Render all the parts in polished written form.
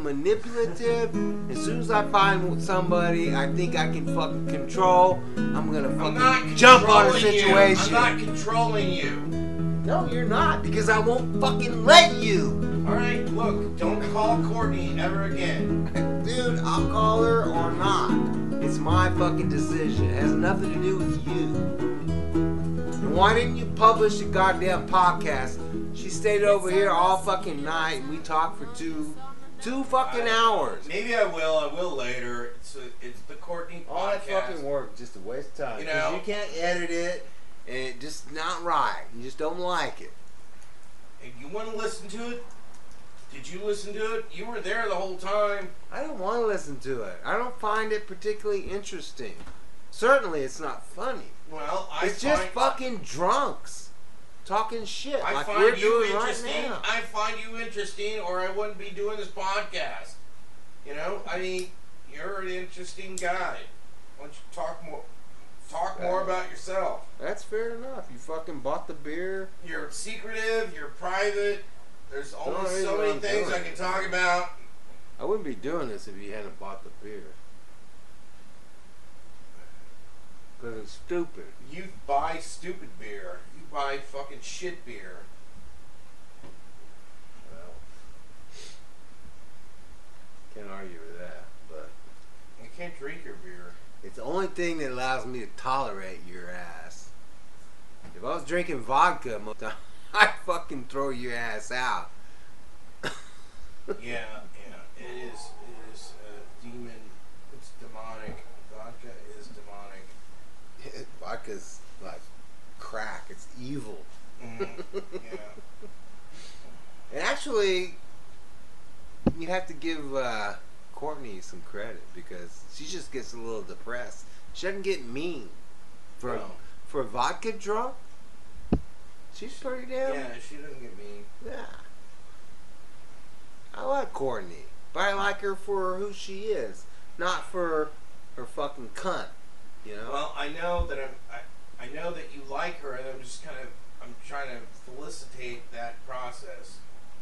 manipulative. As soon as I find somebody I think I can fucking control, I'm gonna fucking jump on a situation. I'm not controlling you. No, you're not, because I won't fucking let you. Alright, look, don't call Courtney ever again. Dude, I'll call her or not. It's my fucking decision. It has nothing to do with you. And why didn't you publish a goddamn podcast? She stayed over here all fucking night and we talked for two fucking hours. Maybe I will later. It's the Courtney podcast. All that fucking work, just a waste of time. Because you can't edit it and it's just not right. You just don't like it. If you want to listen to it, did you listen to it? You were there the whole time. I don't want to listen to it. I don't find it particularly interesting. Certainly it's not funny. Well, it's just fucking drunks talking shit like we're doing right now. I find you interesting, or I wouldn't be doing this podcast. You know, I mean, you're an interesting guy. Why don't you talk more about yourself? That's fair enough. You fucking bought the beer. You're secretive. You're private. There's only so many things I can talk about. I wouldn't be doing this if you hadn't bought the beer. Because it's stupid. You buy stupid beer. You buy fucking shit beer. Well, can't argue with that, but you can't drink your beer. It's the only thing that allows me to tolerate your ass. If I was drinking vodka, I'd fucking throw your ass out. Yeah, it is demon. It's demonic. Vodka is demonic. Vodka's like crack. It's evil. Yeah. And actually, you have to give Courtney some credit because she just gets a little depressed. She doesn't get mean. For a vodka drunk, she's pretty damn. Yeah, she doesn't get mean. Yeah. I like Courtney, but I like her for who she is, not for her fucking cunt. You know. Well, I know that I know that you like her, and I'm trying to felicitate that process.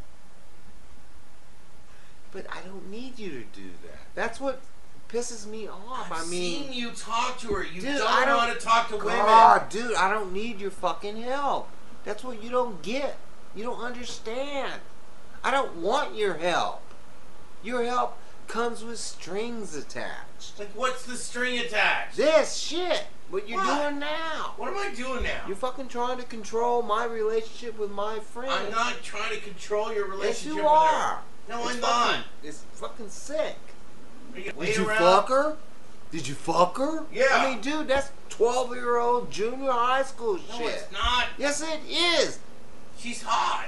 But I don't need you to do that. That's what pisses me off. I've seen you talk to her. You dude, don't want to talk to women. God, dude, I don't need your fucking help. That's what you don't get. You don't understand. I don't want your help. Your help comes with strings attached. Like, what's the string attached? This shit. What you're doing now. What am I doing now? You're fucking trying to control my relationship with my friend. I'm not trying to control your relationship with her. Yes, you are. No, I'm not. It's fucking sick. Did you fuck her? Did you fuck her? Yeah. I mean, dude, that's 12-year-old junior high school shit. No, it's not. Yes, it is. She's hot.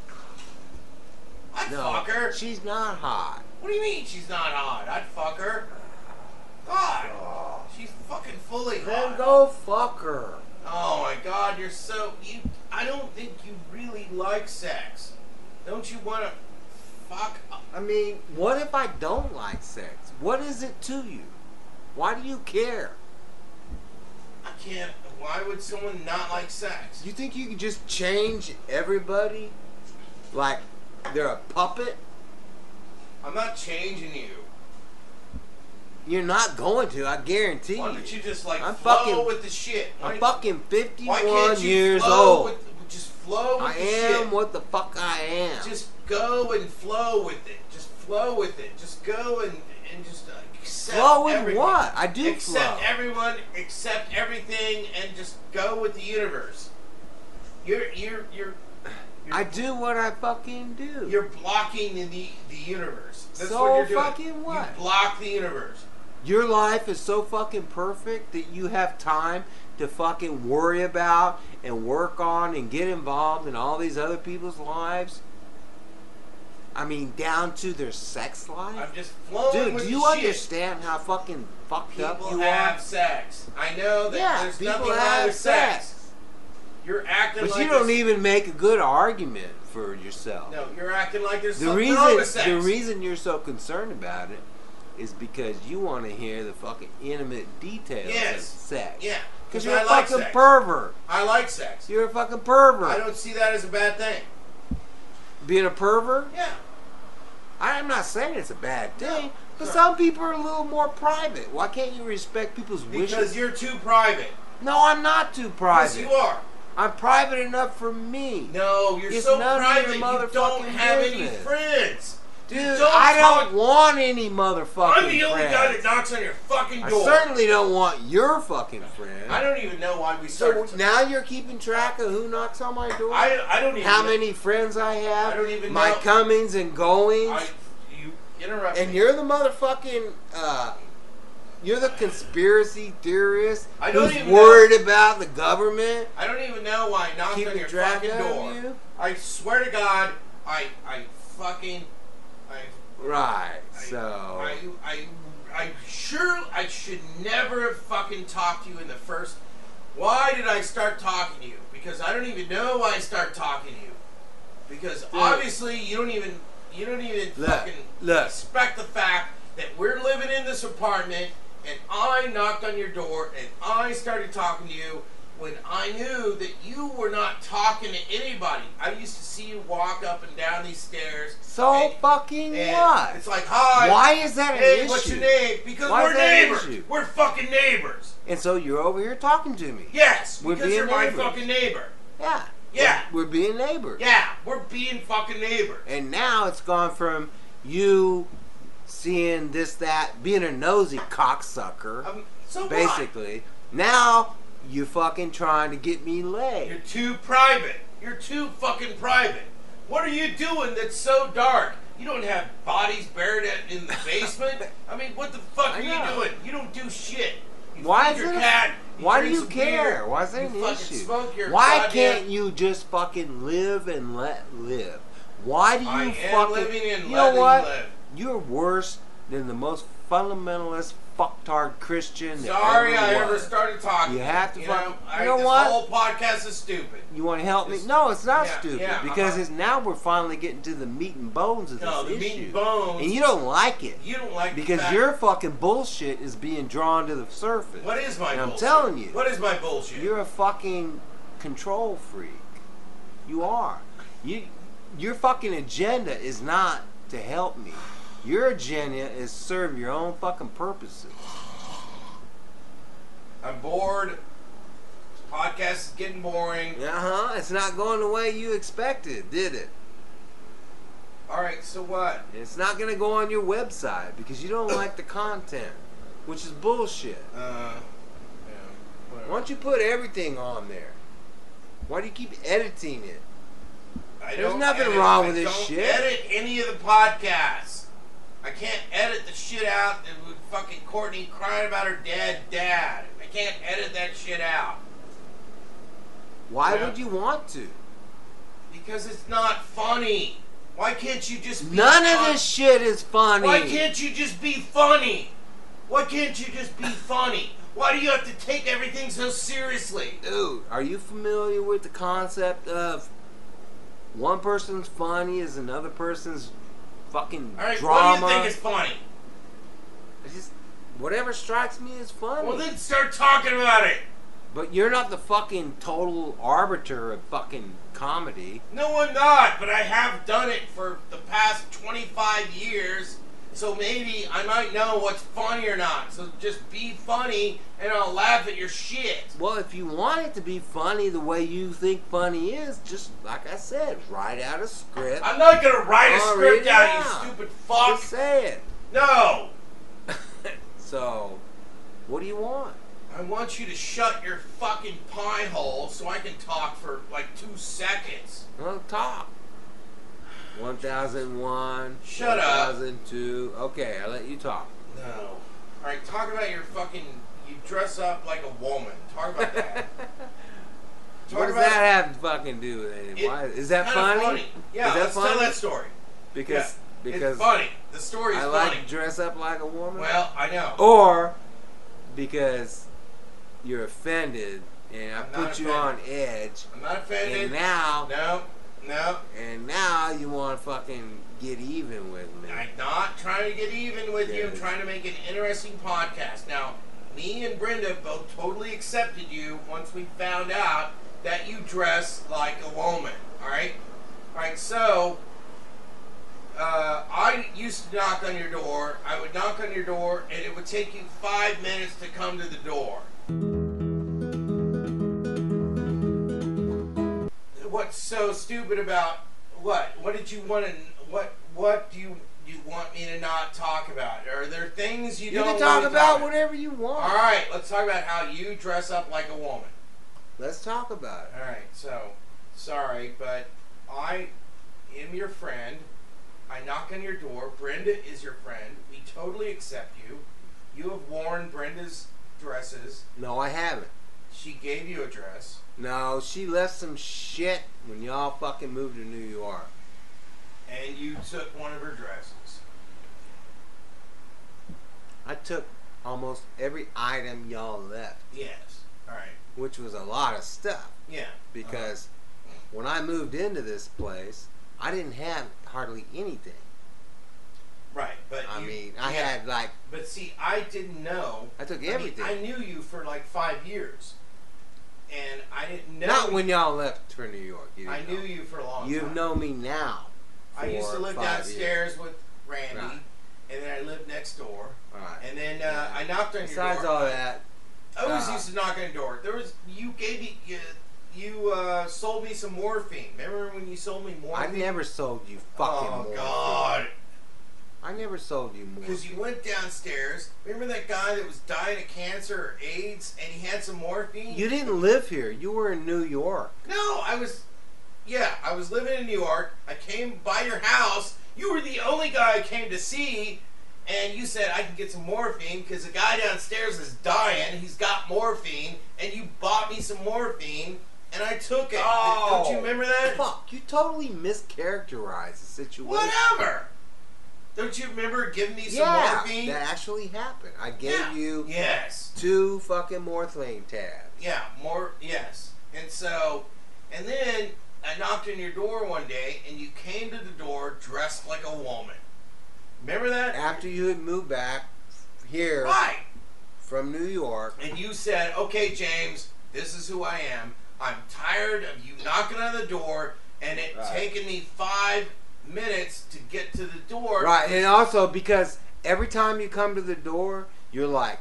I'd fuck her. She's not hot. What do you mean she's not hot? I'd fuck her. God. She's fucking fully hot. Then go fuck her. Oh my God, you're so... I don't think you really like sex. Don't you want to fuck... I mean, what if I don't like sex? What is it to you? Why do you care? I can't... Why would someone not like sex? You think you can just change everybody? Like they're a puppet? I'm not changing you. You're not going to, I guarantee you. Why don't you just like I'm flow fucking, with the shit? I'm fucking 51 why can't you years flow old. Just flow with the shit. I am what the fuck I am. Just go and flow with it. Just flow with it. Just go and just accept flow with everything. what? I do accept flow. everyone, accept everything, and just go with the universe. You're I do what I fucking do. You're blocking the universe. That's so what you're doing. fucking what? You block the universe. Your life is so fucking perfect that you have time to fucking worry about and work on and get involved in all these other people's lives. I mean, down to their sex life. I'm just flowing Dude, with do you the understand how fucking fucked up you People have sex. I know that there's nothing wrong with sex. You're acting but like you don't even make a good argument for yourself. No, you're acting like there's something wrong with sex. The reason you're so concerned about it is because you want to hear the fucking intimate details of sex. Yeah. Because you're a fucking pervert. I like sex. You're a fucking pervert. I don't see that as a bad thing. Being a pervert? Yeah. I'm not saying it's a bad thing, No, but no. some people are a little more private. Why can't you respect people's wishes? Because you're too private. No, I'm not too private. Yes, you are. I'm private enough for me. No, you're It's so none of private. your You don't motherfucking have any business. friends. Dude, You don't I talk- don't want any motherfucking I'm the only friends. guy that knocks on your fucking I door. certainly don't want your fucking friend. I don't even know why we So started. now you're keeping track of who knocks on my door? I don't even How know. many friends I have? I don't even my know. comings and goings? You interrupt And me. you're the motherfucking, you're the conspiracy theorist I don't who's even worried about the government I don't even know why I knocked on keeping your track fucking of door. you. I swear to God, I Right, so... I should never have fucking talked to you in the first. Why did I start talking to you? Because I don't even know why I start talking to you. Because obviously you don't even fucking respect the fact that we're living in this apartment and I knocked on your door and I started talking to you when I knew that you were not talking to anybody. I used to see you walk up and down these stairs. So and- fucking and what? It's like, hi. Why is that an Hey, issue? what's your name? Because Why we're is that an neighbors. issue? We're fucking neighbors. And so you're over here talking to me. Yes, We're because being you're my neighbors. fucking neighbor. Yeah. Yeah. We're being neighbors. Yeah, we're being fucking neighbors. And now it's gone from you seeing this, that, being a nosy cocksucker, So basically. Now you're fucking trying to get me what? laid. You're too private. You're too fucking private. What are you doing that's so dark? You don't have bodies buried in the basement. I mean, what the fuck are you know. doing? You don't do shit. You Why feed is your it? cat. Why do drink you some care? beer, Why is that you an fucking issue? Smoke your Why goddamn- can't you just fucking live and let live? Why do you I am fucking? living and you know letting what? live. You're worse than the most fundamentalist fucktard Christian. Sorry that I ever ever was. started talking. You have to You fucking- know, you know this what? whole podcast is stupid. You want to help me? It's- No, it's not yeah, stupid yeah, because it's now we're finally getting to the meat and bones of this No, the issue, meat and bones. and you don't like it You don't like the because fact- your fucking bullshit is being drawn to the surface. What is my And I'm bullshit? telling you. What is my bullshit? You're a fucking control freak. You are. Your fucking agenda is not to help me. Your agenda is serve your own fucking purposes. I'm bored. Podcast is getting boring. It's not going the way you expected, did it? Alright, so what? It's not going to go on your website because you don't like the content, which is bullshit. Yeah. Why don't you put everything on there? Why do you keep editing it? There's nothing wrong with this shit. I don't edit any of the podcasts. I can't edit the shit out with fucking Courtney crying about her dead dad. I can't edit that shit out. Why Yeah. would you want to? Because it's not funny. Why can't you just be None fun- of this shit is funny. Why can't you just be funny? Why can't you just be funny? Why do you have to take everything so seriously? Dude, are you familiar with the concept of one person's funny is another person's fucking Alright, drama? what do you think is funny? It's just whatever strikes me is funny. Well, then start talking about it. But you're not the fucking total arbiter of fucking comedy. No, I'm not, but I have done it for the past 25 years, so maybe I might know what's funny or not. So just be funny, and I'll laugh at your shit. Well, if you want it to be funny the way you think funny is, just like I said, write out a script. I'm not gonna write a Oh, script read it out, out. you stupid fuck. Just say it. No! So, what do you want? I want you to shut your fucking pie hole so I can talk for like 2 seconds. Well, talk. 1001. Shut up. 1002. Okay, I'll let you talk. No. Alright, talk about your fucking. You dress up like a woman. Talk about that. What does that have to fucking do with anything? Why is that kinda funny? Yeah, is that let's funny? tell that story. Because It's funny. The story's I funny. like to dress up like a woman. Well, I know. Or because you're offended and I I'm put not you on edge, I'm not offended. and now No. you want to fucking get even with me. I'm not trying to get even with you. I'm Yes. trying to make an interesting podcast. Now, me and Brenda both totally accepted you once we found out that you dress like a woman. Alright? Alright, so I used to knock on your door. I would knock on your door, and it would take you 5 minutes to come to the door. What's so stupid about what? What did you want to? What do you want me to not talk about? Are there things you don't want can talk to about whatever you want. All right, let's talk about how you dress up like a woman. Let's talk about it. All right, so sorry, but I am your friend. I knock on your door. Brenda is your friend. We totally accept you. You have worn Brenda's dresses. No, I haven't. She gave you a dress. No, she left some shit when y'all fucking moved to New York. And you took one of her dresses. I took almost every item y'all left. Yes. All right. Which was a lot of stuff. Yeah. Because when I moved into this place, I didn't have hardly anything. Right, but I had like. But see, I didn't know. I took everything. I knew you for like 5 years, and I didn't know. Not when y'all left for New York. I knew you for a long time. You've known me now. I used to live downstairs with Randy, right. And then I lived next door. Right. And then I knocked on your door. Besides all that, I always used to knock on your door. You gave me. You sold me some morphine. Remember when you sold me morphine? I never sold you fucking morphine. Oh, God. I never sold you morphine. Because you went downstairs. Remember that guy that was dying of cancer or AIDS and he had some morphine? You didn't live here. You were in New York. No, I was living in New York. I came by your house. You were the only guy I came to see. And you said, I can get some morphine because the guy downstairs is dying. He's got morphine. And you bought me some morphine. And I took it. Oh, don't you remember that? Fuck, you totally mischaracterized the situation. Whatever. Don't you remember giving me some morphine? Yeah, that actually happened. I gave you 2 fucking morphine tabs. Yeah, yes. And then I knocked on your door one day and you came to the door dressed like a woman. Remember that? After you had moved back here from New York. And you said, okay, James, this is who I am. I'm tired of you knocking on the door and it taking me 5 minutes to get to the door. Right, and also because every time you come to the door, you're like,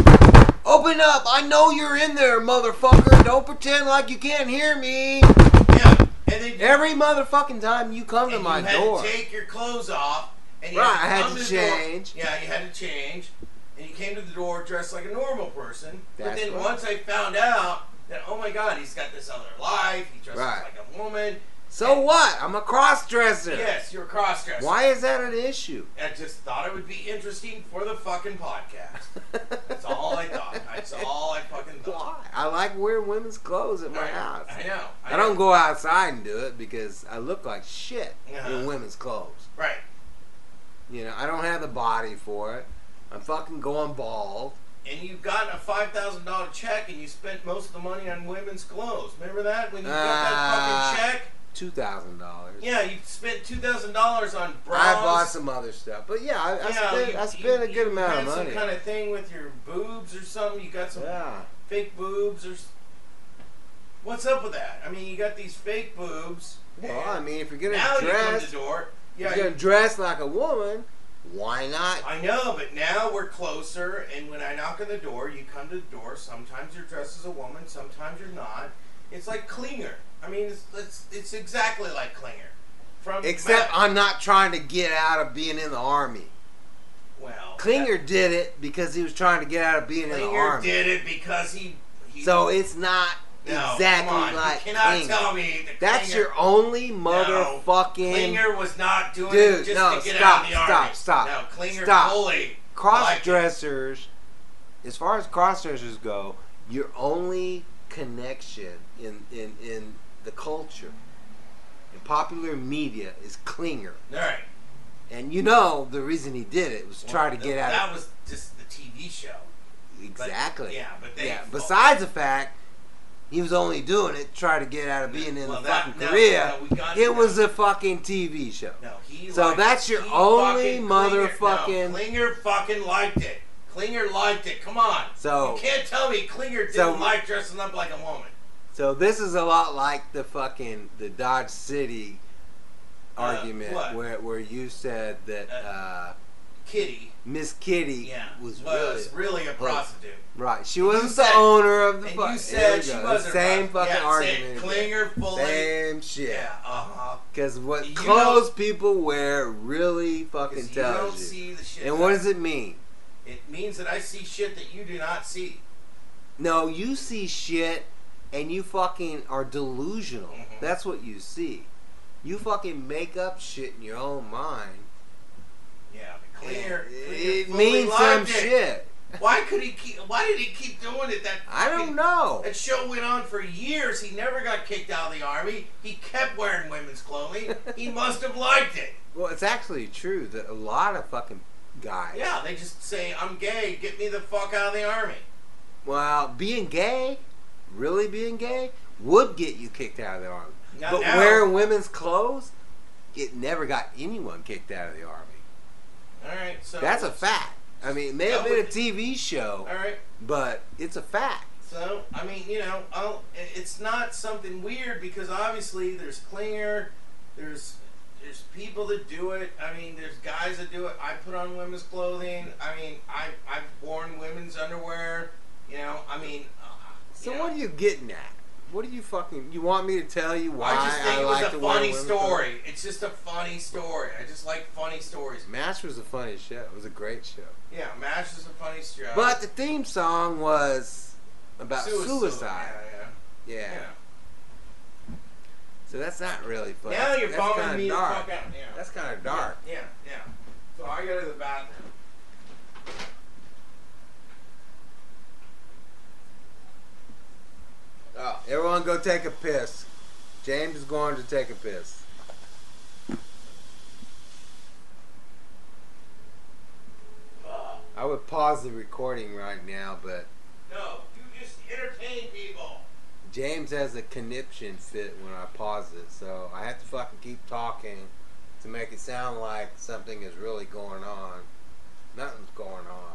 open up! I know you're in there, motherfucker! Don't pretend like you can't hear me! Yeah, and then every motherfucking time you come to my door. You had to take your clothes off. And you I had to change. Yeah, you had to change. And you came to the door dressed like a normal person. But then right. once I found out that, oh my God, he's got this other life. He dresses like a woman. So what? I'm a cross-dresser. Yes, you're a cross-dresser. Why is that an issue? I just thought it would be interesting for the fucking podcast. That's all I thought. That's all I fucking thought. Why? I like wearing women's clothes at my house. I know. I don't go outside and do it because I look like shit in women's clothes. Right. You know, I don't have the body for it. I'm fucking going bald. And you've gotten a $5,000 check and you spent most of the money on women's clothes. Remember that? When you got that fucking check? $2,000. Yeah, you spent $2,000 on bras. I bought some other stuff, but yeah, I spent a good amount of money. Some kind of thing with your boobs or something. You got some fake boobs or. What's up with that? I mean, you got these fake boobs. Well, I mean, if you're gonna now dress, you come to the door. Yeah, you're gonna dress like a woman. Why not? I know, but now we're closer, and when I knock on the door, you come to the door. Sometimes you're dressed as a woman, sometimes you're not. It's like Klinger. I mean, it's exactly like Klinger. Except I'm not trying to get out of being in the army. Well, Klinger did it because he was trying to get out of being in the army. Klinger did it because he so it's not exactly like you cannot Klinger. tell me that that's Klinger, your only motherfucking. Klinger was not doing it just to get out of the army. Stop. No, Klinger fully. Cross-dressers, as far as cross-dressers go, your only connection in the culture, in popular media, is Klinger. All right. And you know the reason he did it was to try to get out. That was just the TV show. Exactly. But Besides the fact he was only doing it to try to get out of being in the fucking career. It was a fucking TV show. No, that's your only motherfucking. Klinger fucking liked it. Klinger liked it. Come on. So you can't tell me Klinger didn't like dressing up like a woman. So this is a lot like the Dodge City argument what? where you said that Kitty Miss Kitty was was really a prostitute. right. She And wasn't you the said- owner of the And fuck. you said she There we go. wasn't Same a fucking argument. Klinger fully. Same shit. Yeah, Because what You clothes people wear really fucking Because you tells don't you. see the shit. And what does it mean? It means that I see shit that you do not see. No, you see shit and you fucking are delusional. Mhm. That's what you see. You fucking make up shit in your own mind. Yeah, but Klinger It fully means some liked it. shit. Why did he keep doing it? I don't know. That show went on for years. He never got kicked out of the army. He kept wearing women's clothing. He must have liked it. Well, it's actually true that a lot of fucking guys. Yeah, they just say, I'm gay, get me the fuck out of the army. Well, being gay, really being gay, would get you kicked out of the army. Not But now. wearing women's clothes, it never got anyone kicked out of the army. Alright, so... That's a fact. I mean, it may have That been a would- TV show, Alright, but it's a fact. so, I mean, you know, it's not something weird because obviously there's Klinger, there's people that do it. I mean, there's guys that do it. I put on women's clothing. I mean, I've worn women's underwear. You know, I mean... So you what know. are you getting at? What are you fucking... You want me to tell you why I just think it like was to a wear funny women's story. It's just a funny story. I just like funny stories. clothes? MASH was a funny show. It was a great show. Yeah, MASH is a funny show. But the theme song was about suicide. Yeah. Yeah. So that's not really funny. Now you're That's bumming kinda me dark. the fuck out. Yeah. That's kind of dark. Yeah. So I go to the bathroom. Oh, everyone go take a piss. James is going to take a piss. I would pause the recording right now, but No, you just entertain people. James has a conniption fit when I pause it, so I have to fucking keep talking to make it sound like something is really going on. Nothing's going on.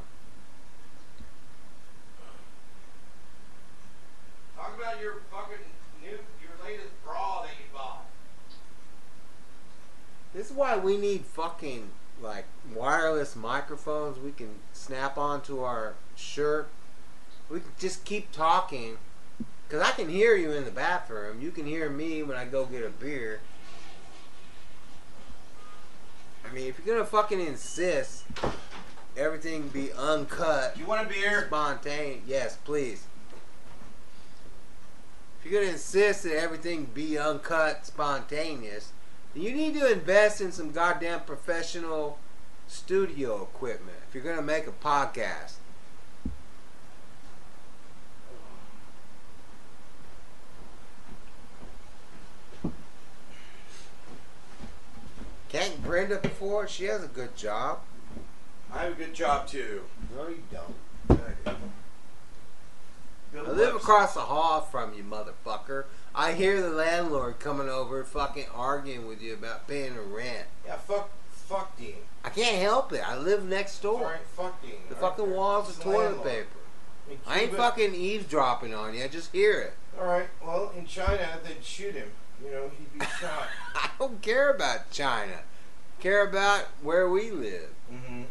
Talk about your your latest bra that you bought. This is why we need fucking like wireless microphones we can snap onto our shirt. We can just keep talking. Cause I can hear you in the bathroom. You can hear me when I go get a beer. I mean, if you're gonna fucking insist everything be uncut, Do you want a beer? spontaneous, yes, please. If you're gonna insist that everything be uncut, spontaneous, then you need to invest in some goddamn professional studio equipment. If you're gonna make a podcast. Can't Brenda afford? She has a good job. I have a good job too. No, you don't. I live across the hall from you, motherfucker. I hear the landlord coming over fucking arguing with you about paying the rent. Yeah, fuck Dean. I can't help it. I live next door. Alright, fuck Dean. The Alright. fucking walls It's are the toilet landlord. paper. In I ain't Cuba- fucking eavesdropping on you. I just hear it. Alright, well, in China, they'd shoot him. You know, he'd be shot. I don't care about China. I care about where we live. Mm-hmm.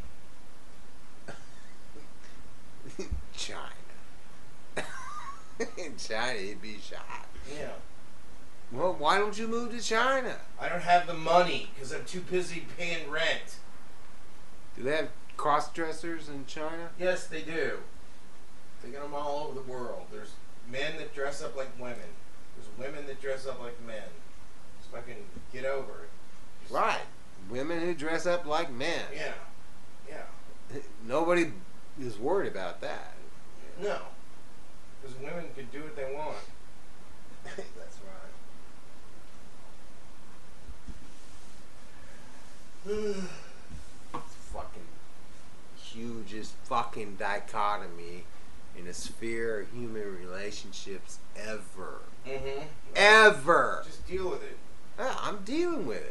China. In China, he'd be shot. Yeah. Well, why don't you move to China? I don't have the money because I'm too busy paying rent. Do they have cross-dressers in China? Yes, they do. They got them all over the world. There's men that dress up like women. There's women that dress up like men. Just fucking get over it. Just- Right. Women who dress up like men. Yeah. Yeah. Nobody is worried about that. No. Because women can do what they want. That's right. It's fucking hugest fucking dichotomy in the sphere of human relationships ever. Mm-hmm. Ever. Just deal with it. Yeah, I'm dealing with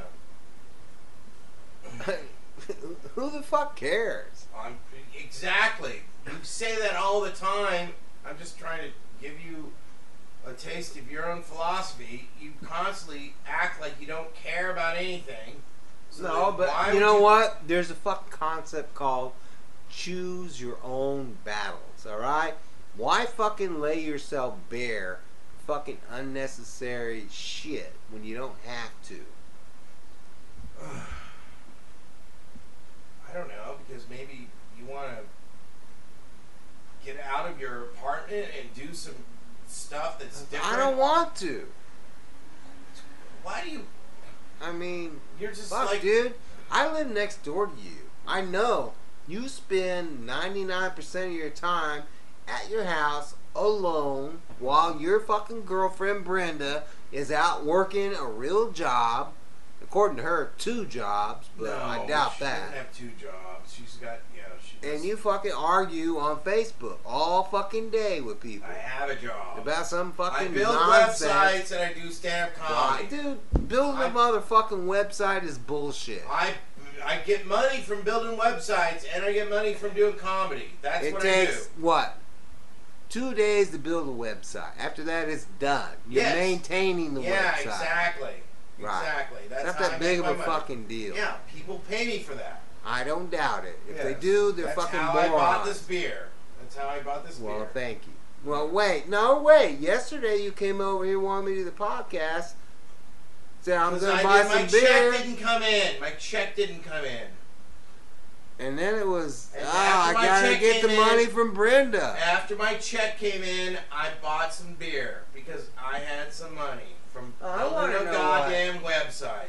Yeah. it. Who the fuck cares? Exactly. You say that all the time. I'm just trying to give you a taste of your own philosophy. You constantly act like you don't care about anything. So No, then but why you would know what? There's a fucking concept called choose your own battles, alright? Why fucking lay yourself bare for fucking unnecessary shit when you don't have to? I don't know, because maybe you want to get out of your apartment and do some stuff that's different. I don't want to. Why do you? I mean, You're just fuck, like, dude. I live next door to you. I know you spend 99% of your time at your house alone while your fucking girlfriend Brenda is out working a real job. According to her, 2 jobs, but no, I doubt she that. doesn't have 2 jobs. She's got, she does. And you fucking argue on Facebook all fucking day with people I have a job. about some fucking I build nonsense. websites and I do stand-up comedy. Dude, building a motherfucking website is bullshit. I get money from building websites and I get money from doing comedy. That's what I do. It takes, what, 2 days to build a website. After that, it's done. You're Yes. maintaining the website. Yeah, exactly. Right. Exactly. That's It's not how that I big make of a my money. fucking deal. Yeah, people pay me for that. I don't doubt it. If they Yes. do, they're That's fucking how morons. I bought this beer. That's how I bought this Well, beer. thank you. Well, wait. Yesterday you came over here, wanted me to do the podcast. Said I'm going to buy some my beer. check didn't come in. My check didn't come in. And then it was, And I after my got to check get the came in- money from Brenda. After my check came in, I bought some beer because I had some money from I building wanna a know goddamn website.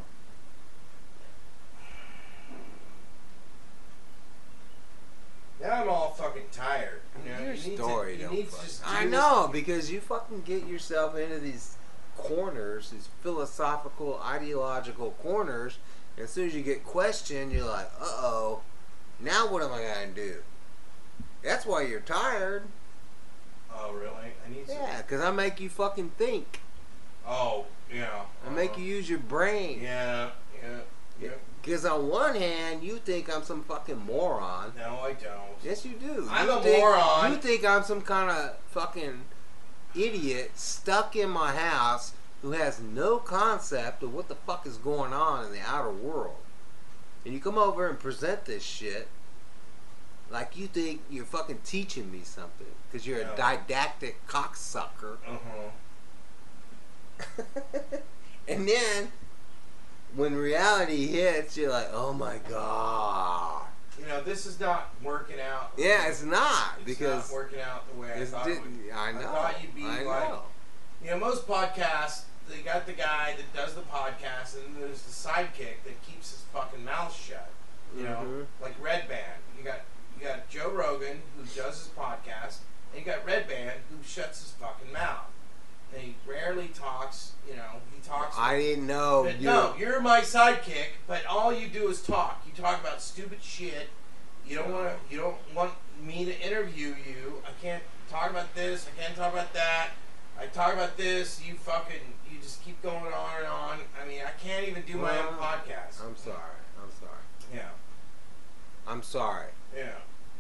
Now I'm all fucking tired. You know, Your you need story to, you don't need to fuck- just I do know, because you fucking get yourself into these corners, these philosophical, ideological corners. And as soon as you get questioned, you're like, uh-oh, now what am I going to do? That's why you're tired. Oh, really? I need some. Yeah, because I make you fucking think. Oh, yeah. I make you use your brain. Yeah. Because on one hand, you think I'm some fucking moron. No, I don't. Yes, you do. I'm You a think- moron. You think I'm some kind of fucking idiot stuck in my house who has no concept of what the fuck is going on in the outer world. And you come over and present this shit like you think you're fucking teaching me something because you're No. a didactic cocksucker. Uh-huh. And then when reality hits, you're like, oh my god. You know, this is not working out. Yeah, it's not It's because not working out the way I it's thought it would. I know. I thought you'd be I like, know. you know, most podcasts, they got the guy that does the podcast, and then there's the sidekick that keeps his fucking mouth shut. You know, Mhm. like Red Band. You got Joe Rogan who does his podcast, and you got Red Band who shuts his fucking mouth. And he rarely talks. You know, he talks. I didn't know. But no, you're my sidekick, but all you do is talk. You talk about stupid shit. You don't want to. You don't want me to interview you. I can't talk about this. I can't talk about that. I talk about this. You just keep going on and on. I mean, I can't even do my own podcast. I'm sorry. Yeah. I'm sorry. Yeah.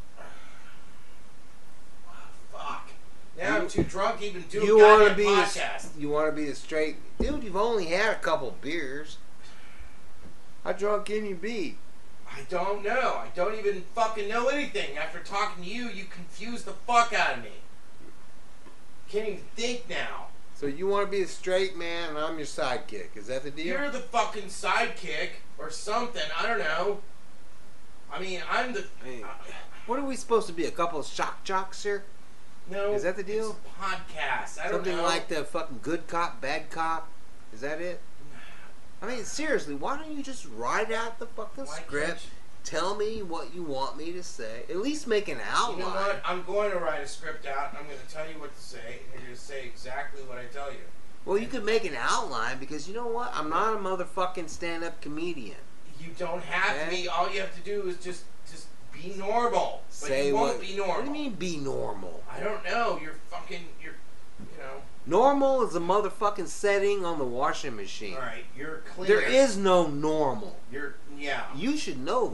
Fuck. Now I'm too drunk to even do You a want to goddamn be podcast. you want to be a straight dude. You've only had a couple beers. How drunk can you be? I don't know. I don't even fucking know anything. After talking to you, you confuse the fuck out of me. Can't even think now. So you want to be a straight man, and I'm your sidekick. Is that the deal? You're the fucking sidekick or something. I don't know. I mean, I'm the. Hey, what are we supposed to be? A couple of shock jocks here? No. Is that the deal? It's a podcast. I don't Something know. like the fucking good cop, bad cop? Is that it? I mean, seriously, why don't you just write out the fucking Why can't script? you- Tell me what you want me to say. At least make an outline. You know what? I'm going to write a script out. I'm going to tell you what to say, and you're going to say exactly what I tell you. Well, you could make an outline because you know what? I'm not a motherfucking stand-up comedian. You don't have to Okay. be. All you have to do is just be normal. But Say you won't what? be normal. What do you mean be normal? I don't know. You're, you know. Normal is a motherfucking setting on the washing machine. All right, you're clear. There is no normal. Yeah. You should know that.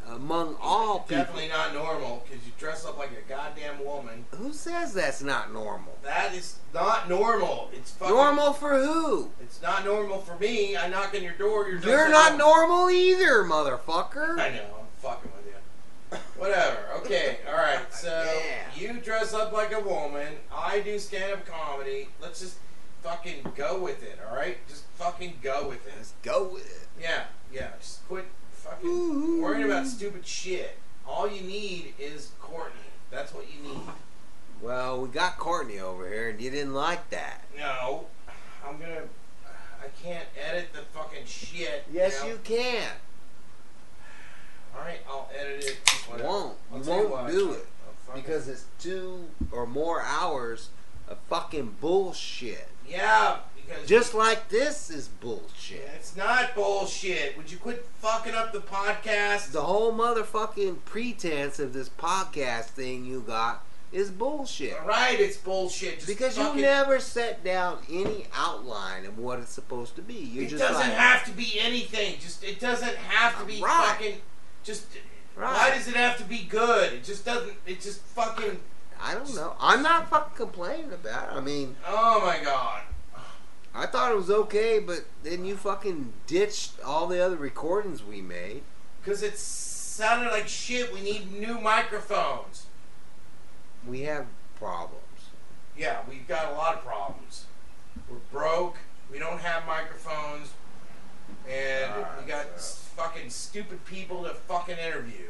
among all people. Definitely not normal because you dress up like a goddamn woman. Who says that's not normal? That is not normal. It's fucking Normal for who? It's not normal for me. I knock on your door. You're not normal either, motherfucker. I know. I'm fucking with you. Whatever. Okay. All right. So you dress up like a woman. I do stand-up comedy. Let's just fucking go with it. All right. Just fucking go with it. Let's go with it. Yeah. Yeah. Just quit fucking worrying about stupid shit. All you need is Courtney. That's what you need. Well, we got Courtney over here, and you didn't like that. No. I can't edit the fucking shit. Yes, you can. Alright, I'll edit it. You won't do it. Because it's 2 or more hours of fucking bullshit. Yeah, because... Just like this is bullshit. It's not bullshit. Would you quit fucking up the podcast? The whole motherfucking pretense of this podcast thing you got is bullshit. Alright, it's bullshit. Just because you never set down any outline of what it's supposed to be. It doesn't have to be anything. It doesn't have to be fucking... Why does it have to be good? It just doesn't... It just fucking... I don't know. I'm not fucking complaining about it. I mean... Oh my god. I thought it was okay, but then you fucking ditched all the other recordings we made. Because it sounded like shit. We need new microphones. We have problems. Yeah, we've got a lot of problems. We're broke. We don't have microphones. And we got fucking stupid people to fucking interview.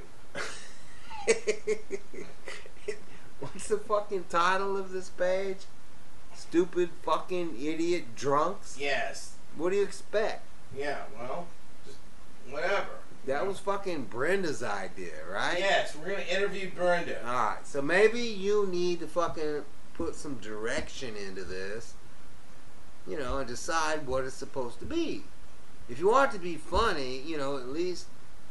What's the fucking title of this page? Stupid fucking idiot drunks? Yes. What do you expect? Yeah, well, just whatever. That was fucking Brenda's idea, right? Yes, we're going to interview Brenda. Alright, so maybe you need to fucking put some direction into this, you know, and decide what it's supposed to be. If you want it to be funny, you know, at least,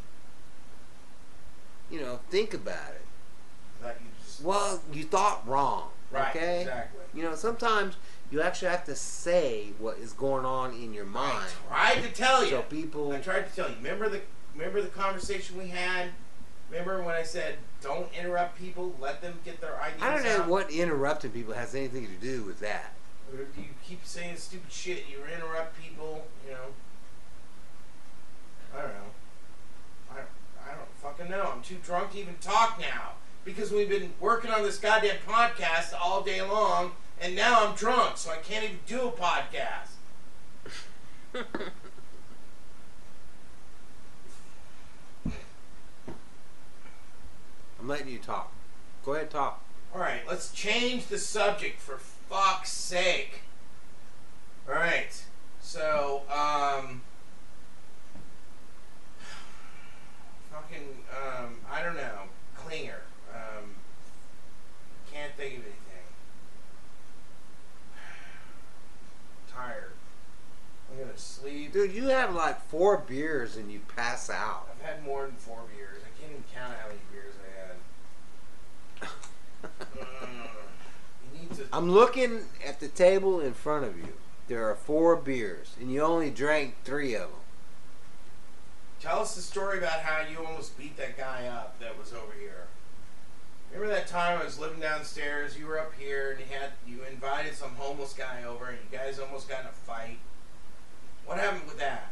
you know, think about it. Like you just... Well, you thought wrong, right, okay? Exactly. You know, sometimes you actually have to say what is going on in your mind. I tried to tell you. So people... I tried to tell you. Remember the conversation we had? Remember when I said, don't interrupt people, let them get their ideas out? I don't know what interrupting people has anything to do with that. You keep saying stupid shit, you interrupt people, you know. I don't know. I don't fucking know. I'm too drunk to even talk now. Because we've been working on this goddamn podcast all day long, and now I'm drunk, so I can't even do a podcast. I'm letting you talk. Go ahead, talk. Alright, let's change the subject for fuck's sake. Alright, so, I don't know, Klinger. Can't think of anything. Tired. I'm gonna sleep. Dude, you have like 4 beers and you pass out. I've had more than 4 beers. I can't even count how many beers I had. You need to... I'm looking at the table in front of you. There are 4 beers, and you only drank 3 of them. Tell us the story about how you almost beat that guy up that was over here. Remember that time I was living downstairs, you were up here, and you invited some homeless guy over, and you guys almost got in a fight? What happened with that?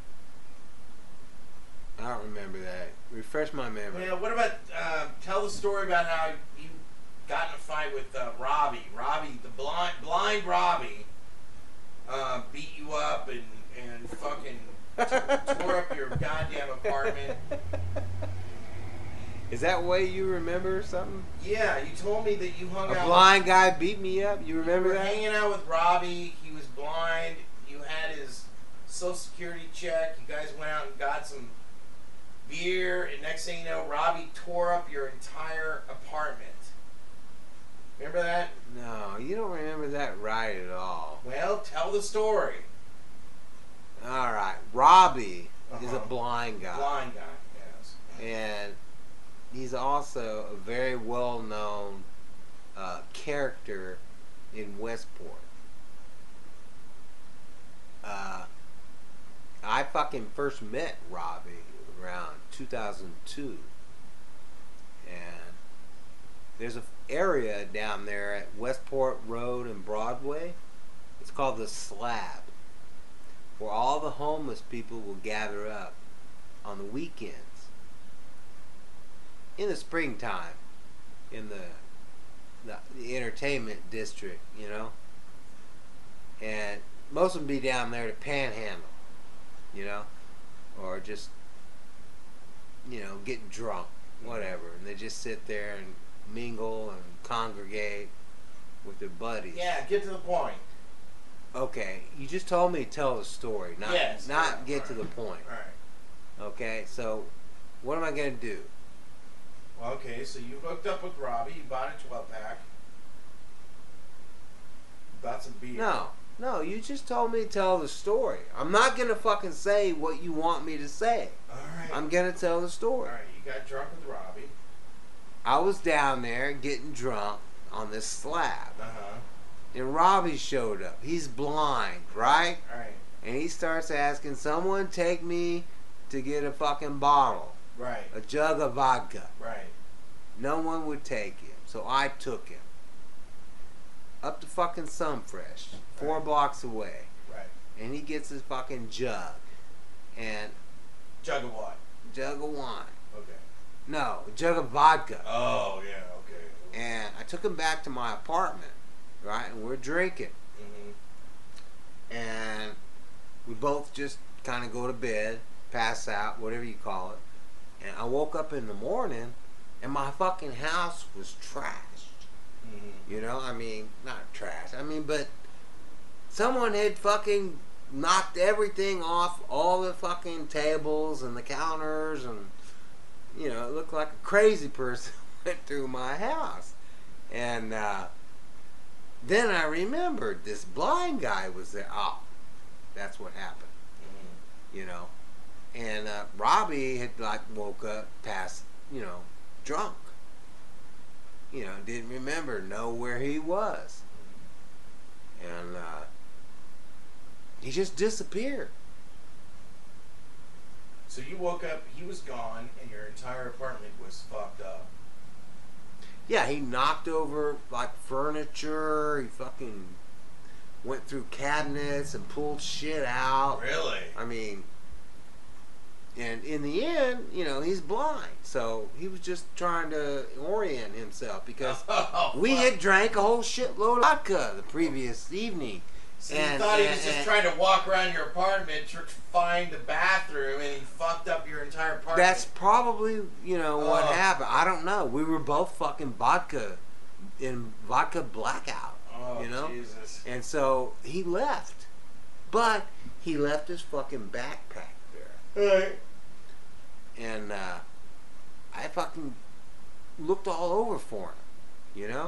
I don't remember that. Refresh my memory. Yeah, what about, tell the story about how you got in a fight with Robbie. Robbie, the blind Robbie, beat you up and fucking tore up your goddamn apartment. Is that way you remember something? Yeah, you told me that you hung out. A blind guy beat me up? You remember that? You were hanging out with Robbie. He was blind. You had his Social Security check. You guys went out and got some beer. And next thing you know, Robbie tore up your entire apartment. Remember that? No, you don't remember that right at all. Well, tell the story. Alright, Robbie is a blind guy. Blind guy, yes. And he's also a very well-known character in Westport. I fucking first met Robbie around 2002. And there's an area down there at Westport Road and Broadway. It's called the Slab, where all the homeless people will gather up on the weekends. In the springtime, in the entertainment district, you know. And most of them be down there to panhandle, you know, or just, you know, get drunk, whatever. And they just sit there and mingle and congregate with their buddies. Yeah, get to the point. Okay, you just told me to tell the story, not get to the point. All right. Okay, so what am I going to do? Well, okay, so you hooked up with Robbie, you bought a 12-pack. Bought some beer. No, you just told me to tell the story. I'm not going to fucking say what you want me to say. Alright. I'm going to tell the story. Alright, you got drunk with Robbie. I was down there getting drunk on this slab. Uh-huh. And Robbie showed up. He's blind, right? Alright. And he starts asking, someone take me to get a fucking bottle. Right. A jug of vodka. Right. No one would take him. So I took him. Up to fucking Sunfresh. 4 blocks away. Right. And he gets his fucking jug. And... Jug of what? Jug of wine. Okay. No, a jug of vodka. Oh, yeah, okay. And I took him back to my apartment. Right? And we're drinking. Mm-hmm. And we both just kind of go to bed. Pass out. Whatever you call it. And I woke up in the morning, and my fucking house was trashed. Mm-hmm. You know, I mean, not trash. I mean, but someone had fucking knocked everything off, all the fucking tables and the counters, and, you know, it looked like a crazy person went through my house. And then I remembered this blind guy was there. Oh, that's what happened. Mm-hmm. You know. And Robbie had like woke up past, you know, drunk. You know, didn't know where he was. And he just disappeared. So you woke up, he was gone, and your entire apartment was fucked up. Yeah, he knocked over like furniture. He fucking went through cabinets and pulled shit out. Really? I mean... And in the end, you know, he's blind. So he was just trying to orient himself because we had drank a whole shitload of vodka the previous evening. So you thought he was just trying to walk around your apartment to find the bathroom, and he fucked up your entire apartment. That's probably, you know, what happened. I don't know. We were both fucking vodka blackout. Oh, you know? Jesus. And so he left. But he left his fucking backpack. Right. And I fucking looked all over for him, you know?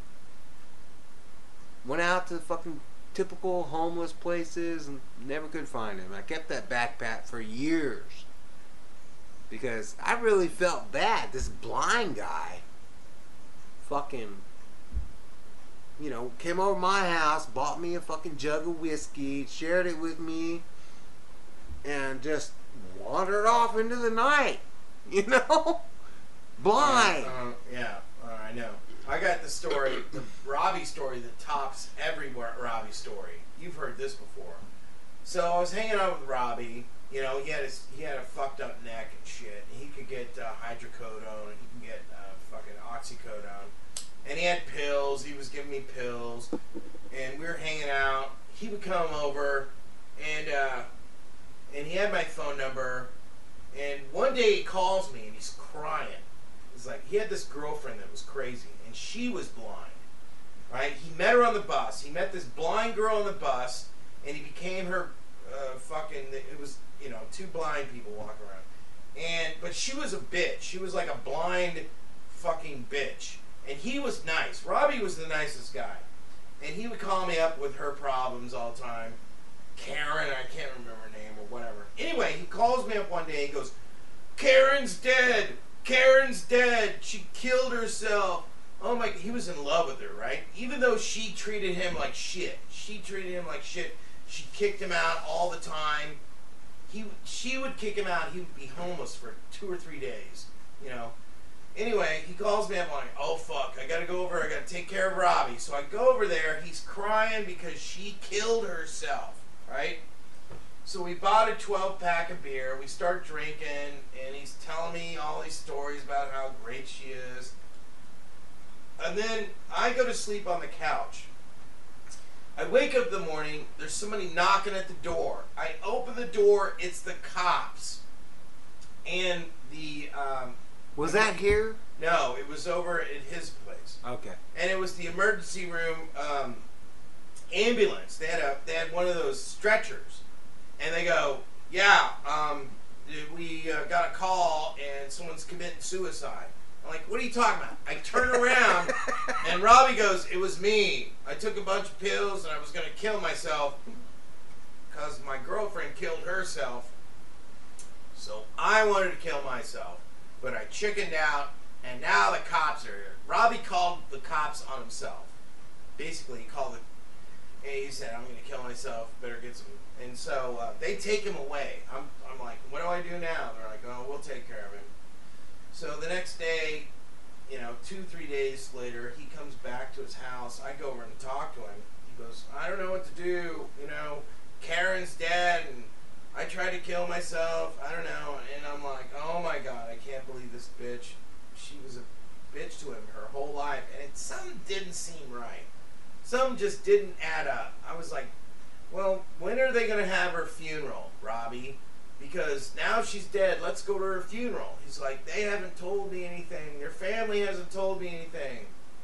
Went out to fucking typical homeless places and never could find him. I kept that backpack for years because I really felt bad. This blind guy fucking, you know, came over my house, bought me a fucking jug of whiskey, shared it with me, and just wandered off into the night, you know? Blind. Yeah, I know. I got the story, the Robbie story that tops every Robbie story. You've heard this before. So I was hanging out with Robbie. You know, he had a fucked up neck and shit. He could get hydrocodone, and he can get fucking oxycodone. And he had pills. He was giving me pills. And we were hanging out. He would come over, and he had my phone number. And one day he calls me, and he's crying. He's like, he had this girlfriend that was crazy, and she was blind. Right? He met her on the bus. He met this blind girl on the bus, and he became her it was, you know, 2 blind people walking around. But she was a bitch. She was like a blind fucking bitch. And he was nice. Robbie was the nicest guy. And he would call me up with her problems all the time. Karen, I can't remember her name or whatever. Anyway, he calls me up one day and goes, Karen's dead. Karen's dead. She killed herself. Oh my, he was in love with her, right? Even though she treated him like shit. She treated him like shit. She kicked him out all the time. she would kick him out. He would be homeless for 2 or 3 days. You know. Anyway, he calls me up. I'm like, oh fuck, I gotta go over. I gotta take care of Robbie. So I go over there. He's crying because she killed herself. Right. So we bought a 12-pack of beer. We start drinking, and he's telling me all these stories about how great she is. And then I go to sleep on the couch. I wake up in the morning. There's somebody knocking at the door. I open the door. It's the cops. And the... was that here? No, it was over at his place. Okay. And it was the emergency room ambulance. They had one of those stretchers. And they go, yeah, we got a call and someone's committing suicide. I'm like, what are you talking about? I turn around and Robbie goes, it was me. I took a bunch of pills and I was going to kill myself because my girlfriend killed herself. So I wanted to kill myself, but I chickened out and now the cops are here. Robbie called the cops on himself. Basically, he called it. He said, I'm going to kill myself, better get some. And so they take him away. I'm like, what do I do now? They're like, oh, we'll take care of him. So the next day, 2-3 days later, he comes back to his house. I go over and talk to him. He goes, I don't know what to do. Karen's dead, and I tried to kill myself. I don't know. And I'm like, oh my God, I can't believe this bitch. She was a bitch to him her whole life. And something didn't seem right. Something just didn't add up. I was like, well, when are they going to have her funeral, Robbie? Because now she's dead. Let's go to her funeral. He's like, they haven't told me anything. Your family hasn't told me anything.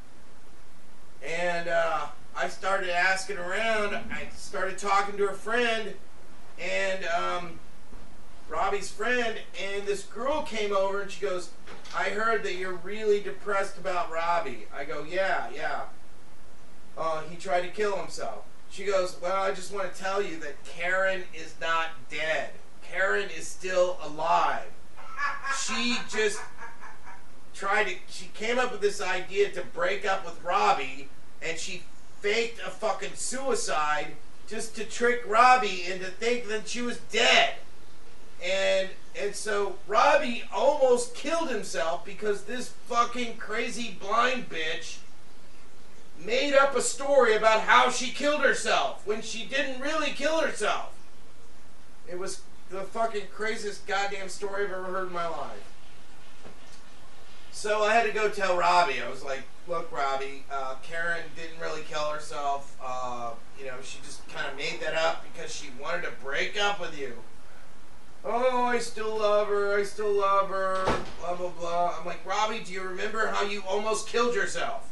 And I started asking around. I started talking to a friend, and Robbie's friend, and this girl came over, and she goes, I heard that you're really depressed about Robbie. I go, yeah. He tried to kill himself. She goes, well, I just want to tell you that Karen is not dead. Karen is still alive. She just she came up with this idea to break up with Robbie, and she faked a fucking suicide just to trick Robbie into thinking that she was dead. And so Robbie almost killed himself because this fucking crazy blind bitch made up a story about how she killed herself when she didn't really kill herself. It was the fucking craziest goddamn story I've ever heard in my life. So I had to go tell Robbie. I was like, look, Robbie, Karen didn't really kill herself. She just kind of made that up because she wanted to break up with you. Oh, I still love her, blah, blah, blah. I'm like, Robbie, do you remember how you almost killed yourself?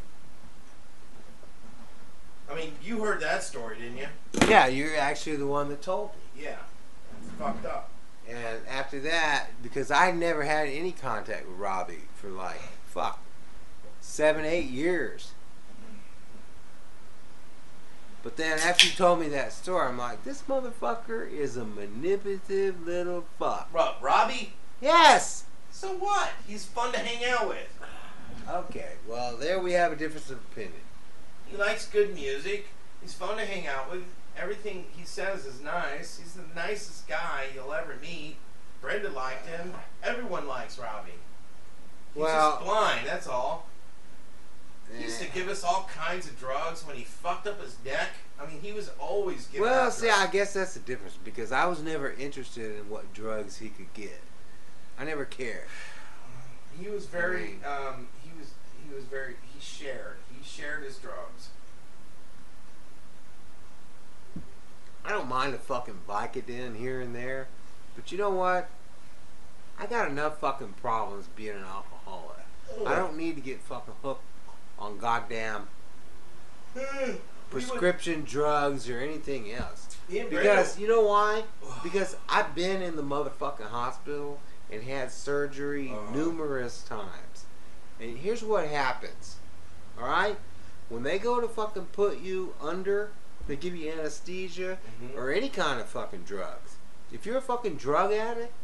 I mean, you heard that story, didn't you? Yeah, you're actually the one that told me. Yeah. It's fucked up. And after that, because I never had any contact with Robbie for 7-8 years. But then after you told me that story, I'm like, this motherfucker is a manipulative little fuck. Bro, Robbie? Yes! So what? He's fun to hang out with. Okay, well, there we have a difference of opinion. He likes good music. He's fun to hang out with. Everything he says is nice. He's the nicest guy you'll ever meet. Brenda liked him. Everyone likes Robbie. He's just blind, that's all. He used to give us all kinds of drugs when he fucked up his neck. I mean, he was always giving us drugs. See, I guess that's the difference because I was never interested in what drugs he could get. I never cared. He was very, he shared his drugs. I don't mind a fucking Vicodin here and there, but you know what? I got enough fucking problems being an alcoholic. I don't need to get fucking hooked on goddamn prescription drugs or anything else. Because, you know why? Because I've been in the motherfucking hospital and had surgery numerous times. And here's what happens. Alright? When they go to fucking put you under, they give you anesthesia or any kind of fucking drugs. If you're a fucking drug addict,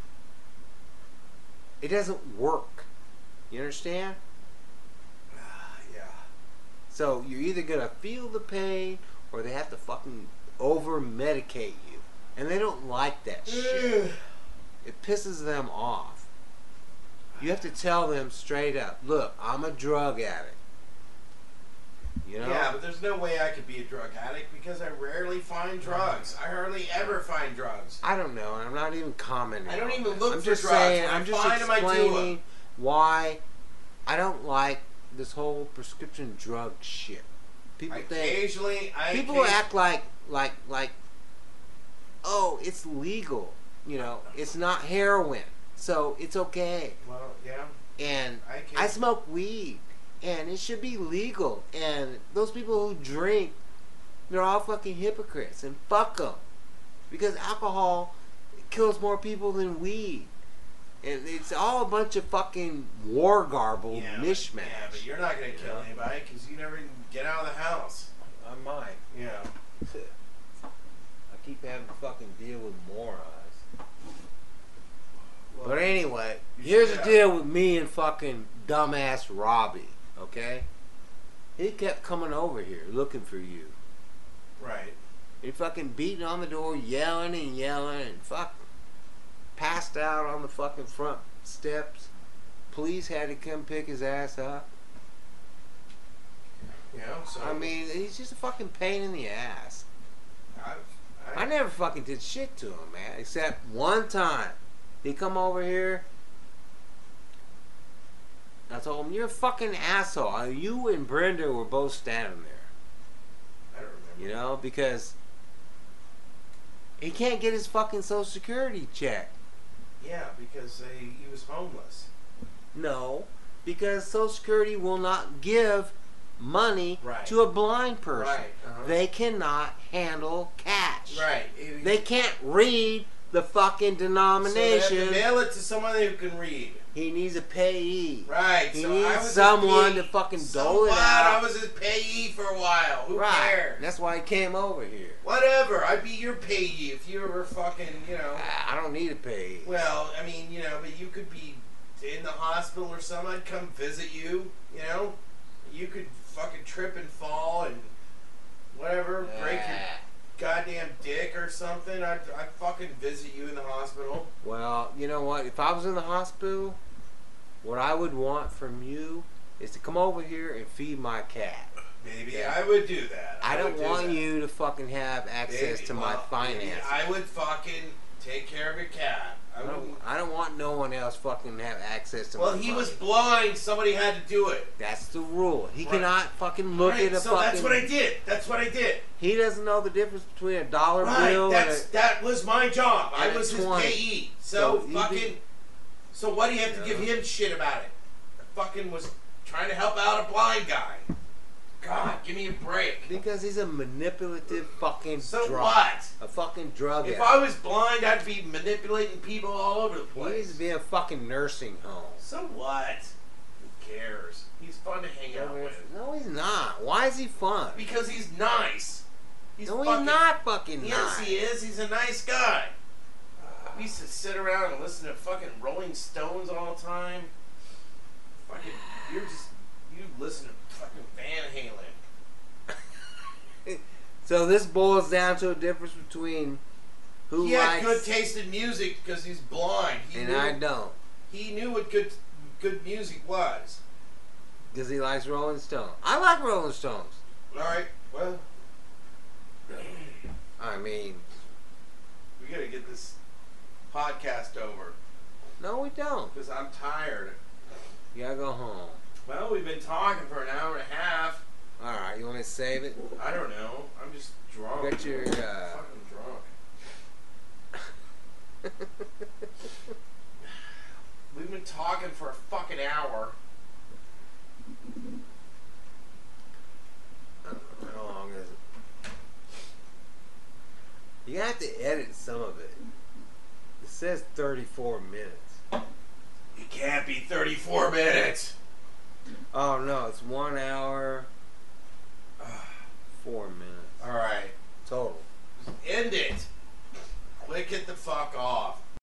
it doesn't work. You understand? Yeah. So you're either gonna feel the pain or they have to fucking over medicate you. And they don't like that shit. It pisses them off. You have to tell them straight up, look, I'm a drug addict. You know? Yeah, but there's no way I could be a drug addict because I rarely find drugs. I hardly ever find drugs. I don't know, and I'm not even commenting. I don't even on look I'm for just drugs. saying, When I I'm just find them, I do explaining them. why I don't like this whole prescription drug shit. People people act like, oh, it's legal. You know, it's not heroin, so it's okay. Well, yeah. And I smoke weed, and it should be legal. And those people who drink, they're all fucking hypocrites, and fuck them. Because alcohol kills more people than weed. And it's all a bunch of fucking war garble mishmash. Yeah, but you're not going to kill anybody because you never even get out of the house. I might. Yeah. I keep having to fucking deal with morons. Well, but anyway, here's the deal with me and fucking dumbass Robbie, okay? He kept coming over here looking for you. Right. He fucking beating on the door, yelling and fuck passed out on the fucking front steps. Police had to come pick his ass up. Yeah, so I mean, he's just a fucking pain in the ass. I never fucking did shit to him, man, except one time. He come over here. I told him, you're a fucking asshole. You and Brenda were both standing there. I don't remember. You know, because he can't get his fucking Social Security check. Yeah, because he was homeless. No, because Social Security will not give money to a blind person. Right. Uh-huh. They cannot handle cash. Right. They can't read the fucking denomination. So they have to mail it to someone who can read. He needs a payee. Right. He so needs I was someone to fucking dole it out. I was his payee for a while. Who cares? That's why he came over here. Whatever. I'd be your payee if you were fucking, you know. I don't need a payee. Well, I mean, you know, but you could be in the hospital or something. I'd come visit you, you know. You could fucking trip and fall and whatever, break your goddamn dick or something. I'd fucking visit you in the hospital. Well, you know what? If I was in the hospital, what I would want from you is to come over here and feed my cat. Maybe I would do that. I don't want you to fucking have access to my finances. I would fucking take care of your cat. I don't want no one else fucking have access to my money. Well, he was blind. Somebody had to do it. That's the rule. He cannot fucking look at a so fucking... that's what I did. That's what I did. He doesn't know the difference between a dollar bill and a... That was my job. I was his 20. payee. So fucking... So what do you have to give him shit about it? I fucking was trying to help out a blind guy. God, give me a break. Because he's a manipulative fucking So what? A fucking drug If addict. I was blind, I'd be manipulating people all over the He place. needs to be in a fucking nursing home. So what? Who cares? He's fun to hang out with. No, he's not. Why is he fun? Because he's nice. He's not fucking nice. Yes, he is. He's a nice guy. We used to sit around and listen to fucking Rolling Stones all the time. Fucking, you listen to fucking Van Halen. So this boils down to a difference between who He likes... had good taste in music because he's blind. I don't. He knew what good music was. Because he likes Rolling Stones. I like Rolling Stones. All right, well, I mean... we gotta get this podcast over. No, we don't. Because I'm tired. You gotta go home. Well, we've been talking for an hour and a half. Alright, you want me to save it? I don't know. I'm just drunk. Got your, fucking drunk. We've been talking for a fucking hour. I don't know, how long is it? You have to edit some of it. It says 34 minutes. It can't be 34 minutes. Oh no, it's 1 hour